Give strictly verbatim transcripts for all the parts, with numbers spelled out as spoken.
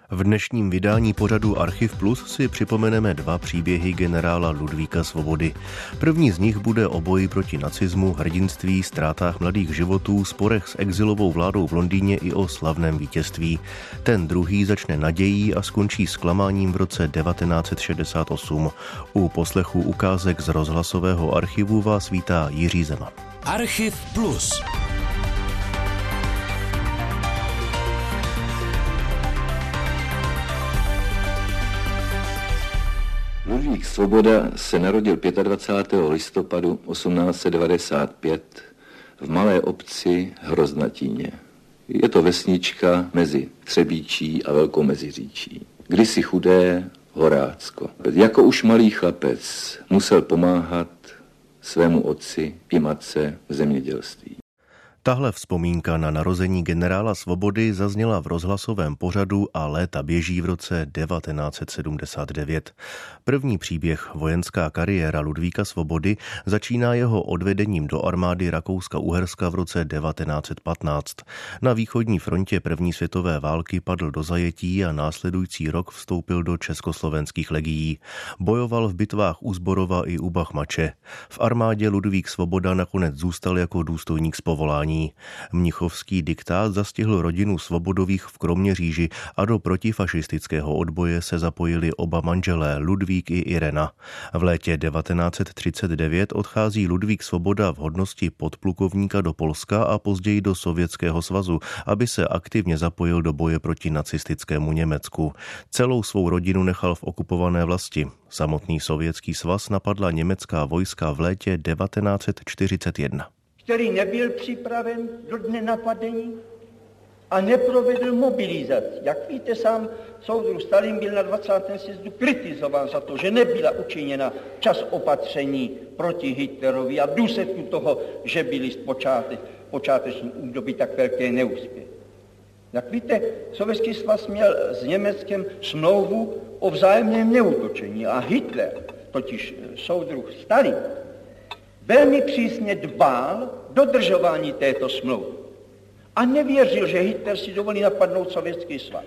V dnešním vydání pořadu Archiv Plus si připomeneme dva příběhy generála Ludvíka Svobody. První z nich bude o boji proti nacismu, hrdinství, ztrátách mladých životů, sporech s exilovou vládou v Londýně i o slavném vítězství. Ten druhý začne nadějí a skončí zklamáním v roce devatenáct set šedesát osm. U poslechu ukázek z rozhlasového archivu vás vítá Jiří Zeman. Archiv Plus. Ludvík Svoboda se narodil dvacátého pátého listopadu osmnáct set devadesát pět v malé obci Hroznatíně. Je to vesnička mezi Třebíčí a Velkou Meziříčí. Kdysi chudé Horácko. Jako už malý chlapec musel pomáhat svému otci i matce v zemědělství. Tahle vzpomínka na narození generála Svobody zazněla v rozhlasovém pořadu A léta běží v roce devatenáct set sedmdesát devět. První příběh, vojenská kariéra Ludvíka Svobody, začíná jeho odvedením do armády Rakouska-Uherska v roce devatenáct set patnáct. Na východní frontě první světové války padl do zajetí a následující rok vstoupil do československých legií. Bojoval v bitvách u Zborova i u Bachmače. V armádě Ludvík Svoboda nakonec zůstal jako důstojník z povolání. Mnichovský diktát zastihl rodinu Svobodových v Kroměříži a do protifašistického odboje se zapojili oba manželé Ludvík i Irena. V létě devatenáct set třicet devět odchází Ludvík Svoboda v hodnosti podplukovníka do Polska a později do Sovětského svazu, aby se aktivně zapojil do boje proti nacistickému Německu. Celou svou rodinu nechal v okupované vlasti. Samotný Sovětský svaz napadla německá vojska v létě devatenáct set čtyřicet jedna. Který nebyl připraven do dne napadení a neprovedl mobilizaci. Jak víte, sám soudruh Stalin byl na dvacátém sjezdu kritizován za to, že nebyla učiněna čas opatření proti Hitlerovi a v důsledku toho, že byly z počátek, počáteční údobí tak velké neúspěchy. Jak víte, Sovětský svaz měl s Německem smlouvu o vzájemném neútočení a Hitler, totiž soudruh Stalin, velmi přísně dbal dodržování této smlouvy a nevěřil, že Hitler si dovolí napadnout Sovětský svaz.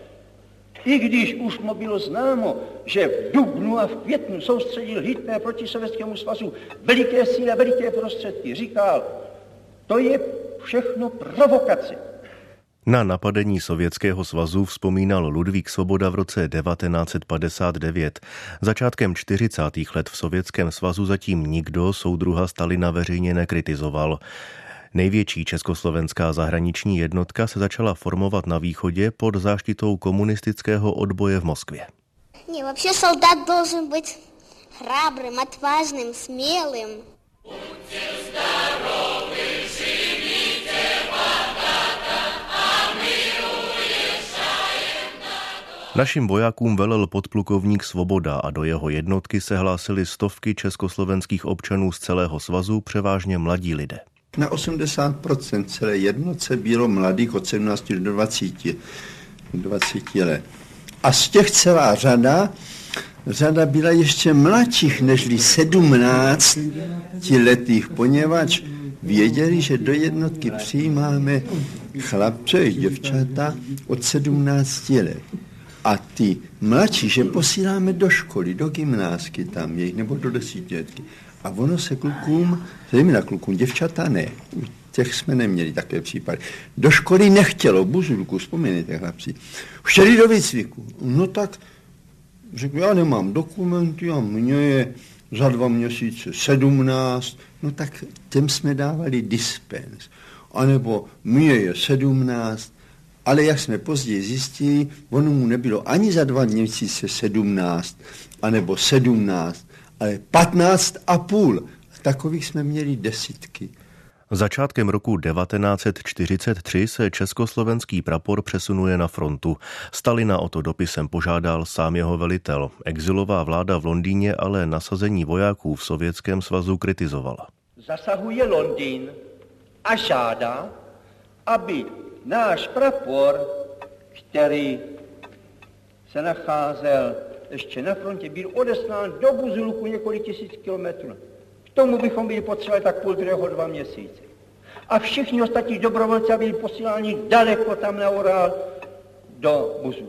I když už mu bylo známo, že v dubnu a v květnu soustředil Hitler proti Sovětskému svazu veliké síly a veliké prostředky, říkal, to je všechno provokace. Na napadení Sovětského svazu vzpomínal Ludvík Svoboda v roce devatenáct set padesát devět. Začátkem čtyřicátých let v Sovětském svazu zatím nikdo soudruha Stalina veřejně nekritizoval. Největší československá zahraniční jednotka se začala formovat na východě pod záštitou komunistického odboje v Moskvě. Не, вообще солдат должен быть храбрым, отважным, смелым. Našim vojákům velel podplukovník Svoboda a do jeho jednotky se hlásily stovky československých občanů z celého svazu, převážně mladí lidé. Na osmdesát procent celé jednotce bylo mladých od sedmnácti do dvaceti, dvaceti let. A z těch celá řada, řada byla ještě mladších nežli sedmnáctiletých, poněvadž věděli, že do jednotky přijímáme chlapce i děvčata od sedmnácti let. A ty mladší, že posíláme do školy, do gymnázky tam jejich, nebo do desítiletky. A ono se klukům, zejména klukům, děvčata ne. U těch jsme neměli takové případy. Do školy nechtělo, Buzulku, vzpomínejte chlapci. Chtěli do výcviku. No tak řekl, já nemám dokumenty a mně je za dva měsíce sedmnáct. No tak těm jsme dávali dispens. A nebo mně je sedmnáct. Ale jak jsme později zjistili, ono mu nebylo ani za dva měsíce sedmnáct, anebo sedmnáct, ale patnáct a půl. Takových jsme měli desítky. Začátkem roku devatenáct set čtyřicet tři se československý prapor přesunuje na frontu. Stalina o to dopisem požádal sám jeho velitel. Exilová vláda v Londýně ale nasazení vojáků v Sovětském svazu kritizovala. Zasahuje Londýn a žádá, aby náš prapor, který se nacházel ještě na frontě, byl odeslán do Buzulku několik tisíc kilometrů. K tomu bychom byli potřebovali tak půl druhého dva měsíce. A všichni ostatní dobrovolci byli posíláni daleko tam na Urál do Buzulku.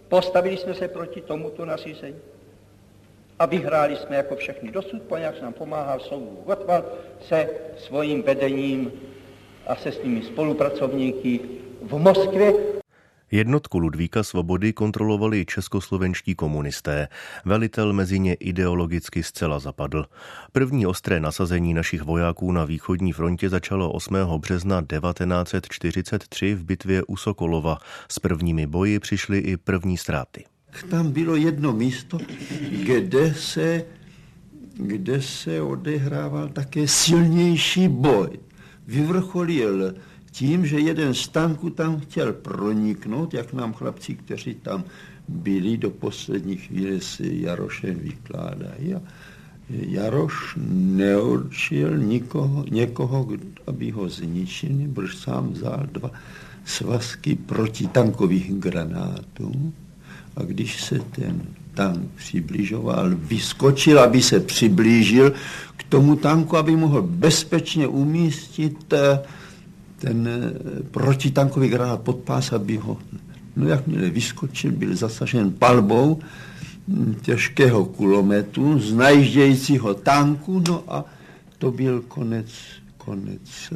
Postavili jsme se proti tomuto nařízení a vyhráli jsme jako všechny dosud, poněvadž nám pomáhal soudruh Gottwald se svým vedením a se svými spolupracovníky v Moskvě. Jednotku Ludvíka Svobody kontrolovali českoslovenští komunisté. Velitel mezi ně ideologicky zcela zapadl. První ostré nasazení našich vojáků na východní frontě začalo osmého března devatenáct set čtyřicet tři v bitvě u Sokolova. S prvními boji přišly i první ztráty. Tam bylo jedno místo, kde se, kde se odehrával také silnější boj. Vyvrcholil tím, že jeden z tanků tam chtěl proniknout, jak nám chlapci, kteří tam byli do poslední chvíle, si Jarošem vykládají. A Jaroš neurčil nikoho, někoho, aby ho zničil, protože sám vzal dva svazky protitankových granátů. A když se ten tank přibližoval, vyskočil, aby se přiblížil k tomu tanku, aby mohl bezpečně umístit ten protitankový granát pod pás, aby ho, no jakmile vyskočil, byl zasažen palbou těžkého kulometu z najíždějícího tanku, no a to byl konec, konec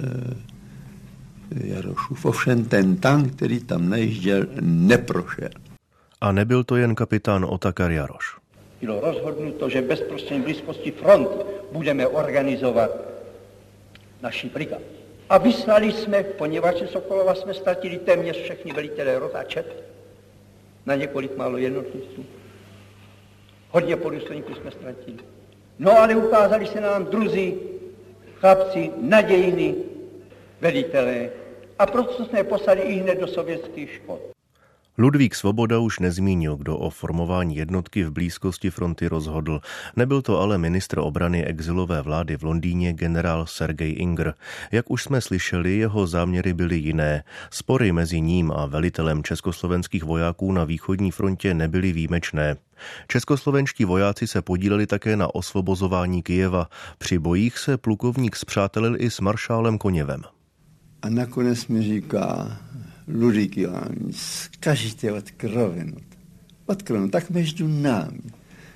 eh, Jarošův. Ovšem ten tank, který tam najížděl, neprošel. A nebyl to jen kapitán Otakar Jaroš. Bylo rozhodnuto, že v bezprostřední blízkosti fronty budeme organizovat naši brigádu. A vyslali jsme, poněvadž Sokolova jsme ztratili téměř všechny velitelé rot a čet, na několik málo jednotlivců. Hodně podůstojníků jsme ztratili. No ale ukázali se nám druzí chlapci, nadějní velitelé. A proto jsme je poslali i hned do sovětských škol. Ludvík Svoboda už nezmínil, kdo o formování jednotky v blízkosti fronty rozhodl. Nebyl to ale ministr obrany exilové vlády v Londýně generál Sergej Ingr. Jak už jsme slyšeli, jeho záměry byly jiné. Spory mezi ním a velitelem československých vojáků na východní frontě nebyly výjimečné. Českoslovenští vojáci se podíleli také na osvobozování Kyjeva. Při bojích se plukovník spřátelil i s maršálem Koněvem. A nakonec mi říká: Ludvík Ivanovič, скажите откровенно, откровенно, так между нами.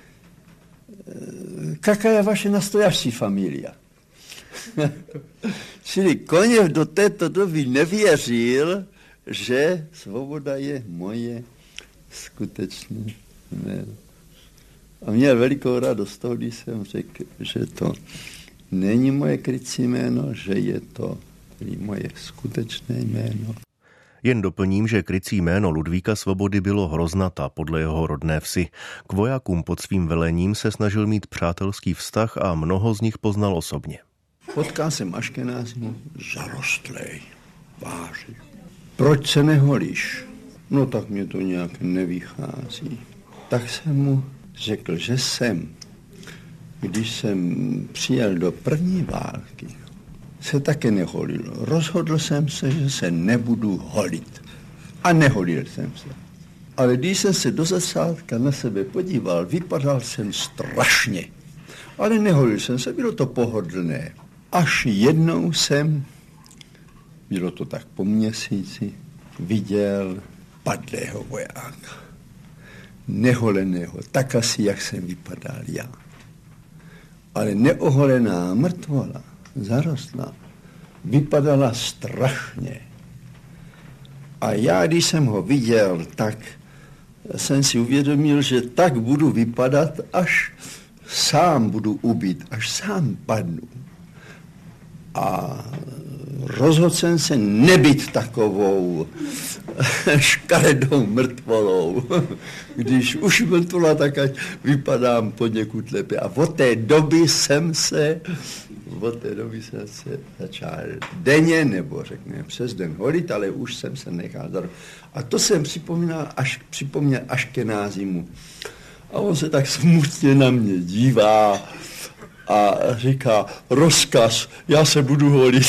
Какая ваша настоящая фамилия? Čili Koněv do této doby nevěřil, že Svoboda je moje skutečné jméno. A měl velikou radost toho, když jsem řekl, že to není moje krycí jméno, že je to moje skutečné jméno. Jen doplním, že krycí jméno Ludvíka Svobody bylo Hroznata podle jeho rodné vsi. K vojákům pod svým velením se snažil mít přátelský vztah a mnoho z nich poznal osobně. Potkal jsem Aškenázimu, zarostlej, vážný. Proč se neholíš? No tak mě to nějak nevychází. Tak jsem mu řekl, že jsem, když jsem přijel do první války, se také neholil. Rozhodl jsem se, že se nebudu holit. A neholil jsem se. Ale když jsem se do zrcátka na sebe podíval, vypadal jsem strašně. Ale neholil jsem se, bylo to pohodlné. Až jednou jsem, bylo to tak po měsíci, viděl padlého vojáka. Neholeného, tak asi, jak jsem vypadal já. Ale neoholená mrtvola, zarostlá, vypadala strašně. A já, když jsem ho viděl, tak jsem si uvědomil, že tak budu vypadat, až sám budu ubit, až sám padnu. A rozhodl jsem se nebyt takovou škaredou mrtvolou. Když už mrtvola, tak ať vypadám poněkud lépe. A od té doby jsem se, od té doby jsem se začal denně, nebo řekněme přes den holit, ale už jsem se nechal zarovat. A to jsem připomínal až, připomněl Aškenázimu. A on se tak smutně na mě dívá a říká: rozkaz, já se budu holit.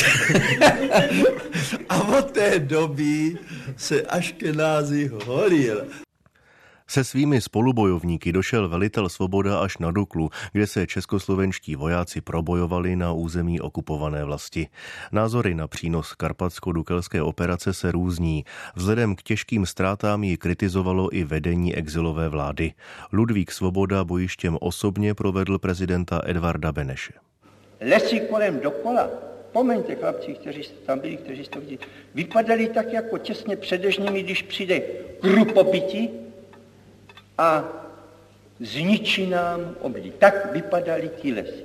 A od té doby se Aškenázi holil. Se svými spolubojovníky došel velitel Svoboda až na Duklu, kde se českoslovenští vojáci probojovali na území okupované vlasti. Názory na přínos karpatsko-dukelské operace se různí. Vzhledem k těžkým ztrátám ji kritizovalo i vedení exilové vlády. Ludvík Svoboda bojištěm osobně provedl prezidenta Edvarda Beneše. Lesy kolem dokola, pomeňte chlapci, kteří jste tam byli, kteří jste viděli, vypadaly tak jako těsně před dežněmi, když přijde krupobytí a zničí nám oblí. Tak vypadaly ty lesy.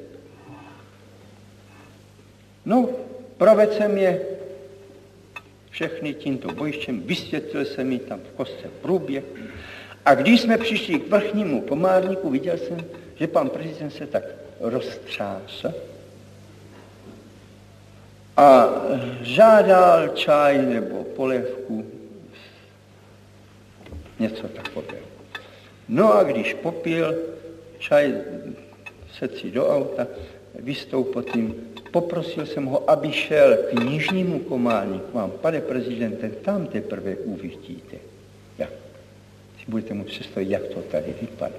No, provedl jsem je všechny tímto bojištěm, vysvětlil jsem mi tam v kostce průběh. A když jsme přišli k vrchnímu komárníku, viděl jsem, že pan prezident se tak roztřásl a žádal čaj nebo polévku, něco takového. No a když popil čaj, sedl si do auta, vystoupil tím, poprosil jsem ho, aby šel k nižnímu komárníku. Vám, pane prezidente, tam teprve uvidíte, jak si budete mu představit, jak to tady vypadá.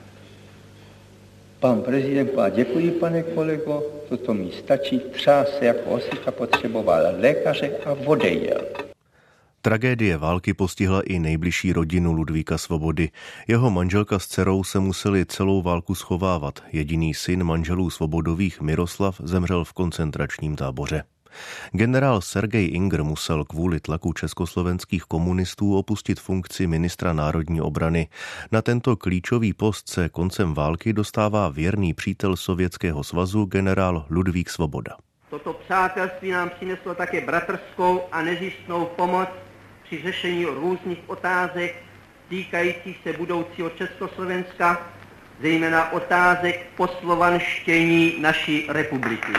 Pan prezident, děkuji, pane kolego, toto mi stačí, třás se jako osika, potřeboval lékaře a odejel. Tragédie války postihla i nejbližší rodinu Ludvíka Svobody. Jeho manželka s dcerou se museli celou válku schovávat. Jediný syn manželů Svobodových, Miroslav, zemřel v koncentračním táboře. Generál Sergej Ingr musel kvůli tlaku československých komunistů opustit funkci ministra národní obrany. Na tento klíčový post se koncem války dostává věrný přítel Sovětského svazu generál Ludvík Svoboda. Toto přátelství nám přineslo také bratrskou a nezistnou pomoc při řešení různých otázek týkajících se budoucího Československa, zejména otázek poslovanštění naší republiky.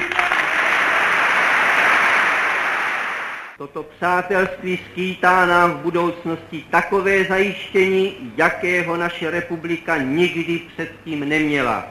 Toto přátelství skýtá nám v budoucnosti takové zajištění, jakého naše republika nikdy předtím neměla.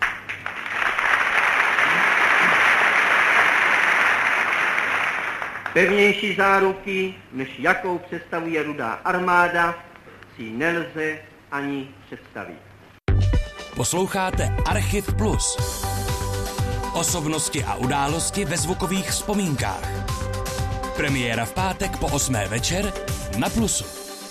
Pevnější záruky, než jakou představuje Rudá armáda, si nelze ani představit. Posloucháte Archiv Plus. Osobnosti a události ve zvukových vzpomínkách. Premiéra v pátek po osmé večer na Plusu.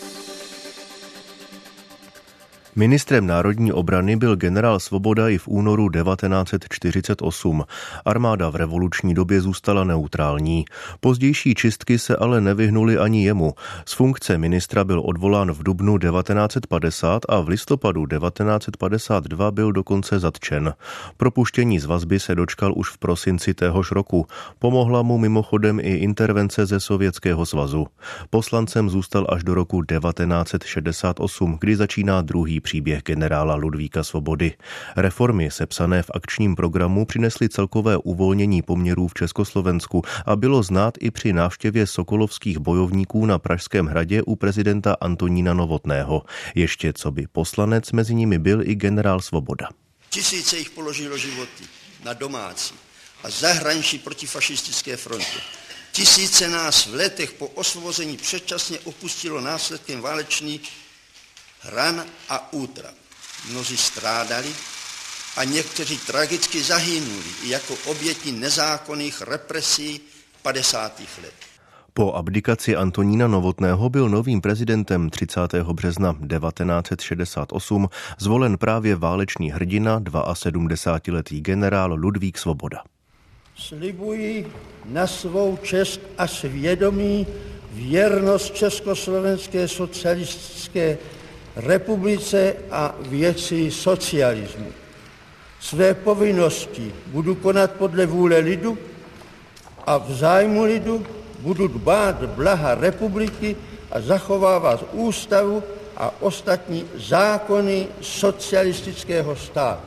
Ministrem národní obrany byl generál Svoboda i v únoru devatenáct set čtyřicet osm. Armáda v revoluční době zůstala neutrální. Pozdější čistky se ale nevyhnuly ani jemu. Z funkce ministra byl odvolán v dubnu devatenáct set padesát a v listopadu devatenáct set padesát dva byl dokonce zatčen. Propuštění z vazby se dočkal už v prosinci téhož roku. Pomohla mu mimochodem i intervence ze Sovětského svazu. Poslancem zůstal až do roku devatenáct set šedesát osm, kdy začíná druhý příběh generála Ludvíka Svobody. Reformy sepsané v akčním programu přinesly celkové uvolnění poměrů v Československu a bylo znát i při návštěvě sokolovských bojovníků na Pražském hradě u prezidenta Antonína Novotného. Ještě co by poslanec, mezi nimi byl i generál Svoboda. Tisíce jich položilo životy na domácí a zahraniční protifašistické frontě. Tisíce nás v letech po osvobození předčasně opustilo následkem válečných ran a útrap. Mnozí strádali a někteří tragicky zahynuli i jako oběti nezákonných represí padesátých let. Po abdikaci Antonína Novotného byl novým prezidentem třicátého března devatenáct set šedesát osm zvolen právě válečný hrdina, sedmdesátidvouletý generál Ludvík Svoboda. Slibuji na svou čest a svědomí věrnost Československé socialistické republice a věci socialismu. Své povinnosti budu konat podle vůle lidu a v zájmu lidu budu dbát blaha republiky a zachovávat ústavu a ostatní zákony socialistického státu.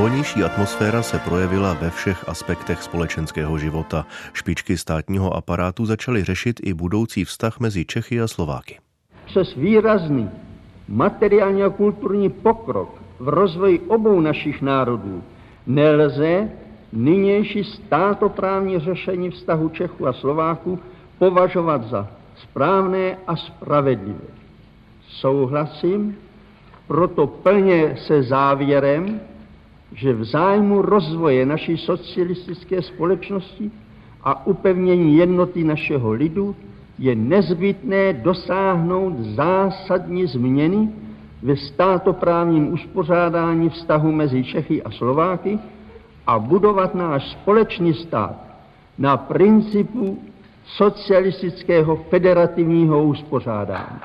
Volnější atmosféra se projevila ve všech aspektech společenského života. Špičky státního aparátu začaly řešit i budoucí vztah mezi Čechy a Slováky. Přes výrazný materiální a kulturní pokrok v rozvoji obou našich národů nelze nynější státoprávní řešení vztahu Čechů a Slováků považovat za správné a spravedlivé. Souhlasím proto plně se závěrem, že v zájmu rozvoje naší socialistické společnosti a upevnění jednoty našeho lidu je nezbytné dosáhnout zásadní změny ve státoprávním uspořádání vztahu mezi Čechy a Slováky a budovat náš společný stát na principu socialistického federativního uspořádání.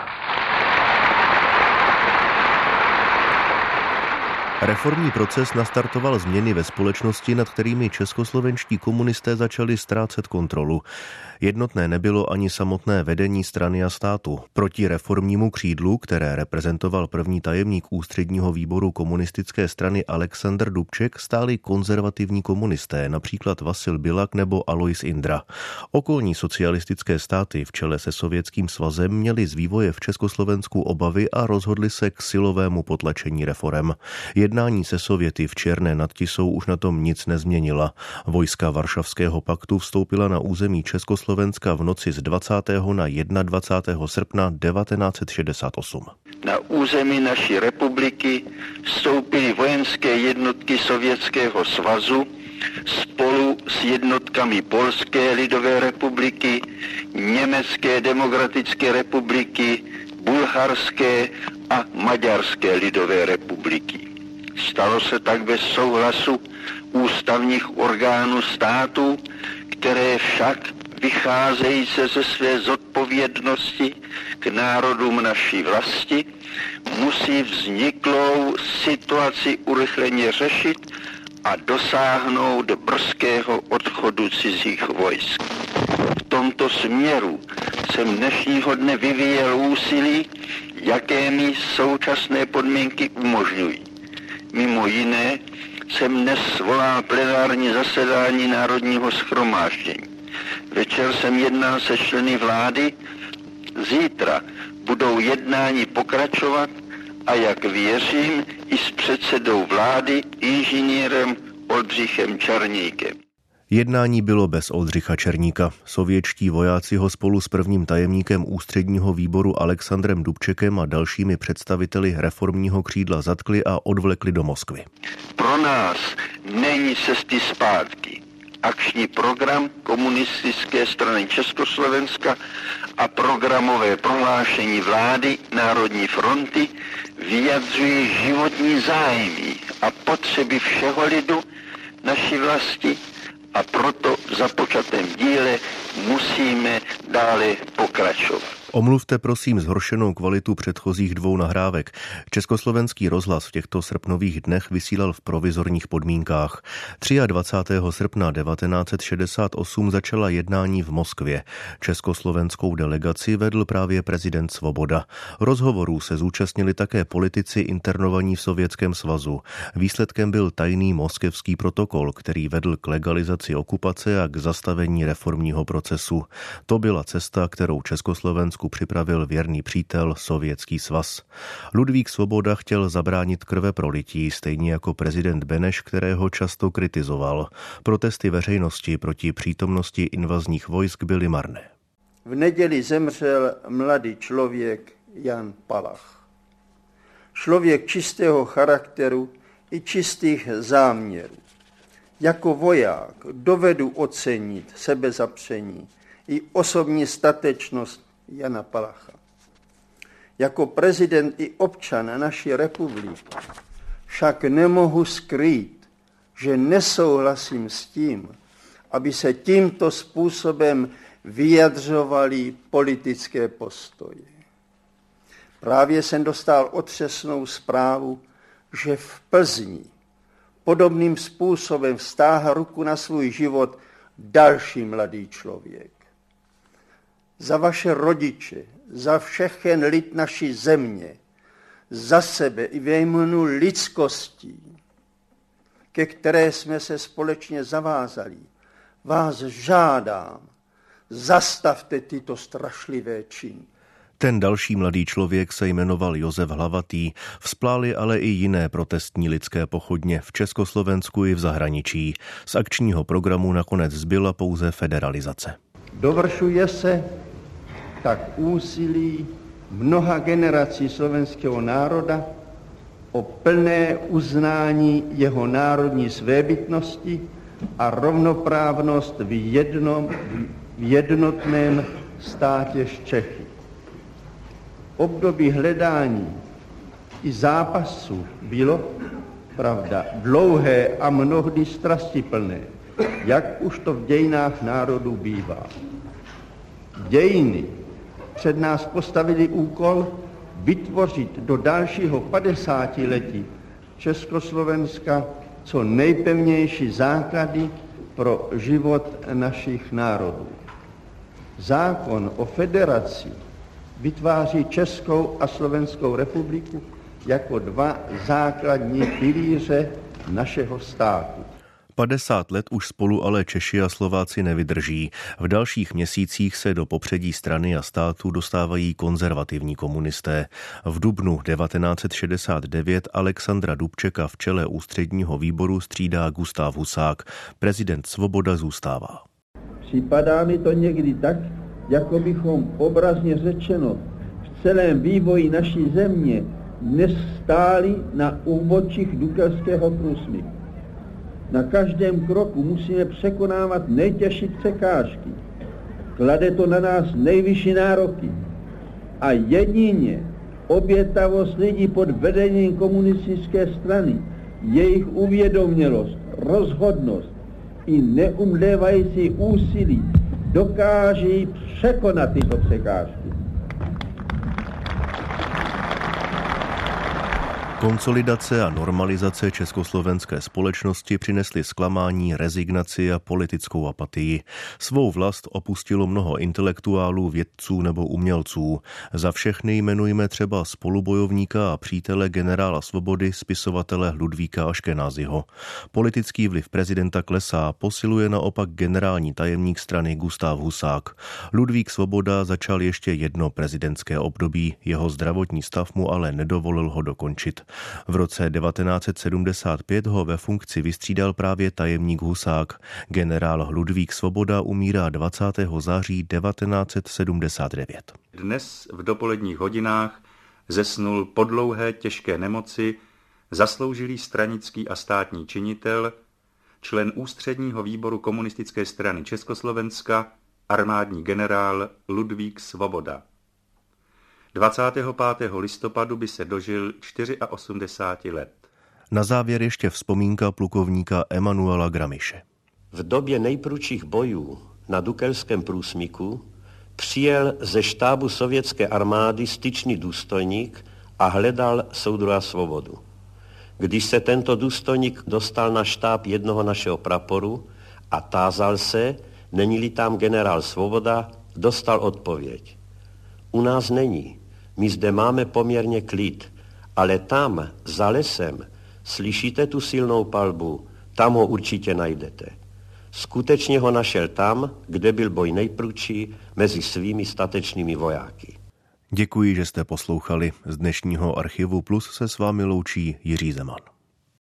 Reformní proces nastartoval změny ve společnosti, nad kterými českoslovenští komunisté začali ztrácet kontrolu. Jednotné nebylo ani samotné vedení strany a státu. Proti reformnímu křídlu, které reprezentoval první tajemník ústředního výboru komunistické strany Alexandr Dubček, stáli konzervativní komunisté, například Vasil Bilak nebo Alois Indra. Okolní socialistické státy v čele se Sovětským svazem měly z vývoje v Československu obavy a rozhodli se k silovému potlačení reforem. Jednání se Sověty v Černé nad Tisou už na tom nic nezměnila. Vojska Varšavského paktu vstoupila na území Československa v noci z dvacátého na dvacátého prvního srpna devatenáct set šedesát osm. Na území naší republiky vstoupily vojenské jednotky Sovětského svazu spolu s jednotkami Polské lidové republiky, Německé demokratické republiky, Bulharské a Maďarské lidové republiky. Stalo se tak bez souhlasu ústavních orgánů státu, které však vycházejí se ze své zodpovědnosti k národům naší vlasti, musí vzniklou situaci urychleně řešit a dosáhnout brzkého odchodu cizích vojsk. V tomto směru jsem dnešního dne vyvíjel úsilí, jaké mi současné podmínky umožňují. Mimo jiné jsem dnes svolal plenární zasedání Národního shromáždění. Večer jsem jednal se členy vlády, zítra budou jednání pokračovat a jak věřím, i s předsedou vlády, inženýrem Oldřichem Černíkem. Jednání bylo bez Oldřicha Černíka. Sovětští vojáci ho spolu s prvním tajemníkem ústředního výboru Alexandrem Dubčekem a dalšími představiteli reformního křídla zatkli a odvlekli do Moskvy. Pro nás není cesty zpátky. Akční program komunistické strany Československa a programové prohlášení vlády Národní fronty vyjadřují životní zájmy a potřeby všeho lidu naší vlasti a proto v započatém díle musíme dále pokračovat. Omluvte prosím zhoršenou kvalitu předchozích dvou nahrávek. Československý rozhlas v těchto srpnových dnech vysílal v provizorních podmínkách. dvacátého třetího srpna devatenáct set šedesát osm začala jednání v Moskvě. Československou delegaci vedl právě prezident Svoboda. Rozhovorů se zúčastnili také politici internovaní v Sovětském svazu. Výsledkem byl tajný moskevský protokol, který vedl k legalizaci okupace a k zastavení reformního procesu. To byla cesta, kterou Československu připravil věrný přítel Sovětský svaz. Ludvík Svoboda chtěl zabránit krveprolití, stejně jako prezident Beneš, kterého často kritizoval. Protesty veřejnosti proti přítomnosti invazních vojsk byly marné. V neděli zemřel mladý člověk Jan Palach. Člověk čistého charakteru i čistých záměrů. Jako voják dovedu ocenit sebezapření i osobní statečnost Jana Palacha. Jako prezident i občan naší republiky však nemohu skrýt, že nesouhlasím s tím, aby se tímto způsobem vyjadřovaly politické postoje. Právě jsem dostal otřesnou zprávu, že v Plzni podobným způsobem vztáhl ruku na svůj život další mladý člověk. Za vaše rodiče, za všechen lid naší země, za sebe i ve jménu lidskostí ke které jsme se společně zavázali. Vás žádám, zastavte tyto strašlivé činy. Ten další mladý člověk se jmenoval Josef Hlavatý. Vzplály ale i jiné protestní lidské pochodně v Československu i v zahraničí. Z akčního programu nakonec zbyla pouze federalizace. Dovršuje se tak úsilí mnoha generací slovenského národa o plné uznání jeho národní svébytnosti a rovnoprávnost v, jednom, v jednotném státě Čechy. Období hledání i zápasu bylo, pravda, dlouhé a mnohdy strastiplné, jak už to v dějinách národů bývá. Dějiny před nás postavili úkol vytvořit do dalšího padesátiletí Československa co nejpevnější základy pro život našich národů. Zákon o federaci vytváří Českou a Slovenskou republiku jako dva základní pilíře našeho státu. padesát let už spolu ale Češi a Slováci nevydrží. V dalších měsících se do popředí strany a státu dostávají konzervativní komunisté. V dubnu devatenáct set šedesát devět Alexandra Dubčeka v čele ústředního výboru střídá Gustav Husák. Prezident Svoboda zůstává. Připadá mi to někdy tak, jako bychom obrazně řečeno v celém vývoji naší země dnes stáli na úbočích Dukelského průsmyku. Na každém kroku musíme překonávat nejtěžší překážky. Klade to na nás nejvyšší nároky. A jedině obětavost lidí pod vedením komunistické strany, jejich uvědomělost, rozhodnost i neumlévající úsilí dokáží překonat tyto překážky. Konsolidace a normalizace československé společnosti přinesly zklamání, rezignaci a politickou apatii. Svou vlast opustilo mnoho intelektuálů, vědců nebo umělců. Za všechny jmenujeme třeba spolubojovníka a přítele generála Svobody, spisovatele Ludvíka Aškenázyho. Politický vliv prezidenta klesá, posiluje naopak generální tajemník strany Gustav Husák. Ludvík Svoboda začal ještě jedno prezidentské období, jeho zdravotní stav mu ale nedovolil ho dokončit. V roce devatenáct set sedmdesát pět ho ve funkci vystřídal právě tajemník Husák. Generál Ludvík Svoboda umírá dvacátého září devatenáct set sedmdesát devět. Dnes v dopoledních hodinách zesnul po dlouhé těžké nemoci zasloužilý stranický a státní činitel, člen ústředního výboru komunistické strany Československa, armádní generál Ludvík Svoboda. dvacátého pátého listopadu by se dožil osmdesáti čtyř let. Na závěr ještě vzpomínka plukovníka Emanuela Gramiše. V době nejprudších bojů na Dukelském průsmyku přijel ze štábu sovětské armády styčný důstojník a hledal soudruha Svobodu. Když se tento důstojník dostal na štáb jednoho našeho praporu a tázal se, není-li tam generál Svoboda, dostal odpověď. U nás není. My zde máme poměrně klid, ale tam, za lesem, slyšíte tu silnou palbu, tam ho určitě najdete. Skutečně ho našel tam, kde byl boj nejprudší, mezi svými statečnými vojáky. Děkuji, že jste poslouchali. Z dnešního Archivu Plus se s vámi loučí Jiří Zeman.